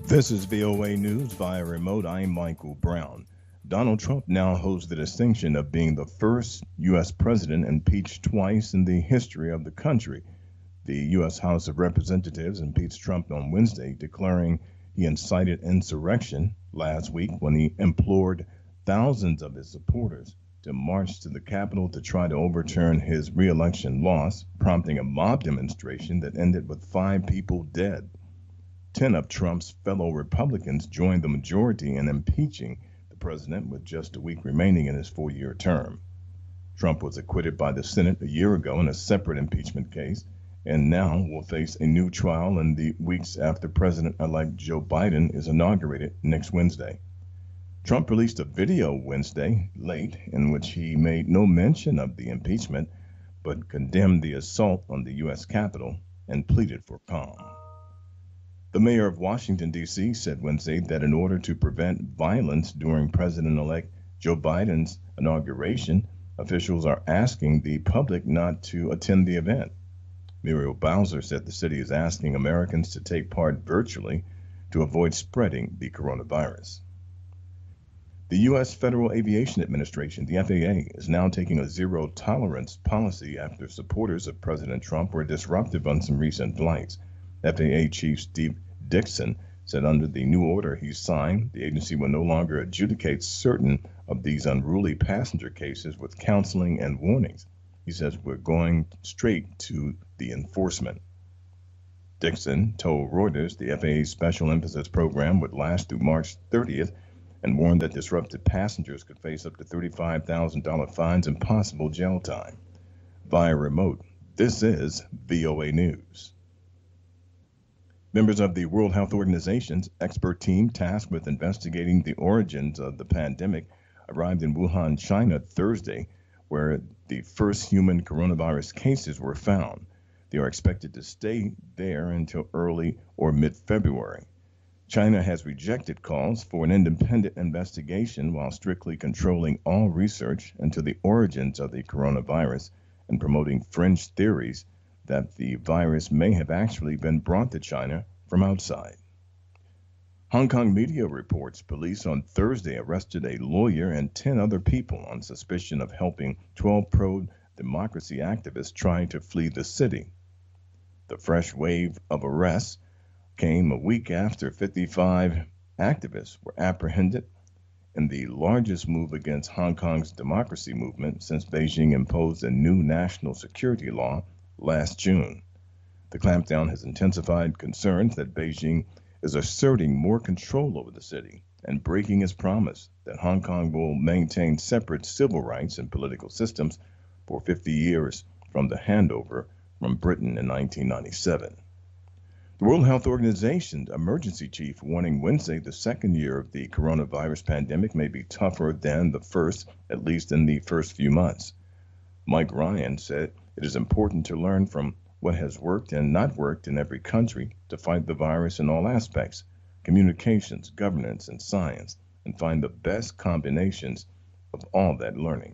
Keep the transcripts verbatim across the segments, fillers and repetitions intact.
This is V O A News via remote. I'm Michael Brown. Donald Trump now holds the distinction of being the first U S president impeached twice in the history of the country. The U S House of Representatives impeached Trump on Wednesday, declaring he incited insurrection last week when he implored thousands of his supporters to march to the Capitol to try to overturn his reelection loss, prompting a mob demonstration that ended with five people dead. Ten of Trump's fellow Republicans joined the majority in impeaching the president with just a week remaining in his four year term. Trump was acquitted by the Senate a year ago in a separate impeachment case and now will face a new trial in the weeks after President elect Joe Biden is inaugurated next Wednesday. Trump released a video Wednesday late in which he made no mention of the impeachment but condemned the assault on the U S Capitol and pleaded for calm. The mayor of Washington, D C said Wednesday that in order to prevent violence during President-elect Joe Biden's inauguration, officials are asking the public not to attend the event. Muriel Bowser said the city is asking Americans to take part virtually to avoid spreading the coronavirus. The U S Federal Aviation Administration, the F A A, is now taking a zero-tolerance policy after supporters of President Trump were disruptive on some recent flights. F A A Chief Steve Dickson said under the new order he signed, the agency will no longer adjudicate certain of these unruly passenger cases with counseling and warnings. He says we're going straight to the enforcement. Dickson told Reuters the F A A's special emphasis program would last through March thirtieth and warned that disrupted passengers could face up to thirty-five thousand dollars fines and possible jail time. Via remote, this is V O A News. Members of the World Health Organization's expert team tasked with investigating the origins of the pandemic arrived in Wuhan, China Thursday, where the first human coronavirus cases were found. They are expected to stay there until early or mid-February. China has rejected calls for an independent investigation while strictly controlling all research into the origins of the coronavirus and promoting fringe theories that the virus may have actually been brought to China from outside. Hong Kong media reports police on Thursday arrested a lawyer and ten other people on suspicion of helping twelve pro-democracy activists trying to flee the city. The fresh wave of arrests came a week after fifty-five activists were apprehended in the largest move against Hong Kong's democracy movement since Beijing imposed a new national security law last June. The clampdown has intensified concerns that Beijing is asserting more control over the city and breaking its promise that Hong Kong will maintain separate civil rights and political systems for fifty years from the handover from Britain in nineteen ninety-seven. The World Health Organization's emergency chief warning Wednesday the second year of the coronavirus pandemic may be tougher than the first, at least in the first few months. Mike Ryan said it is important to learn from what has worked and not worked in every country to fight the virus in all aspects, communications, governance, and science, and find the best combinations of all that learning.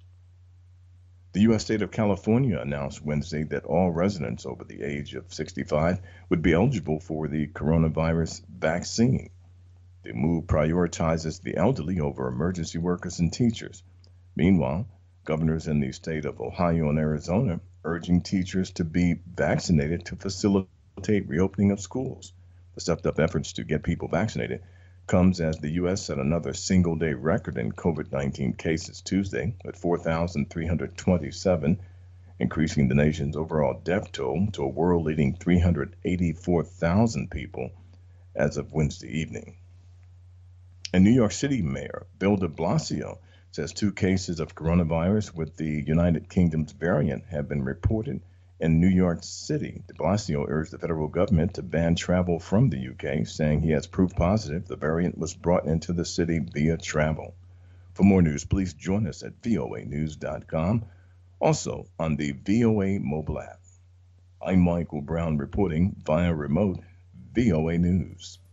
The U S state of California announced Wednesday that all residents over the age of sixty-five would be eligible for the coronavirus vaccine. The move prioritizes the elderly over emergency workers and teachers. Meanwhile, governors in the state of Ohio and Arizona urging teachers to be vaccinated to facilitate reopening of schools. The stepped-up efforts to get people vaccinated comes as the U S set another single-day record in COVID nineteen cases Tuesday at four thousand three hundred twenty-seven, increasing the nation's overall death toll to a world-leading three hundred eighty-four thousand people as of Wednesday evening. And New York City Mayor Bill de Blasio says two cases of coronavirus with the United Kingdom's variant have been reported in New York City. De Blasio urged the federal government to ban travel from the U K, saying he has proof positive the variant was brought into the city via travel. For more news, please join us at V O A news dot com, also on the V O A mobile app. I'm Michael Brown reporting via remote V O A News.